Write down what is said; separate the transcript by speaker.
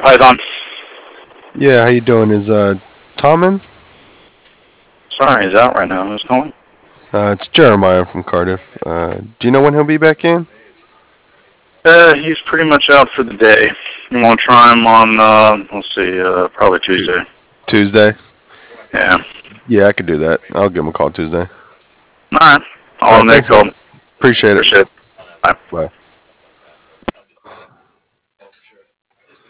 Speaker 1: Python.
Speaker 2: Yeah, how you doing? Is Tom in?
Speaker 1: Sorry, he's out right now. Who's calling?
Speaker 2: It's Jeremiah from Cardiff. Do you know when he'll be back in?
Speaker 1: He's pretty much out for the day. You want to try him on, let's see, probably Tuesday.
Speaker 2: Tuesday?
Speaker 1: Yeah.
Speaker 2: Yeah, I could do that. I'll give him a call Tuesday.
Speaker 1: Alright. I'll make
Speaker 2: Thanks,
Speaker 1: a call.
Speaker 2: man. Appreciate it.
Speaker 1: Appreciate it. Bye.
Speaker 2: Bye.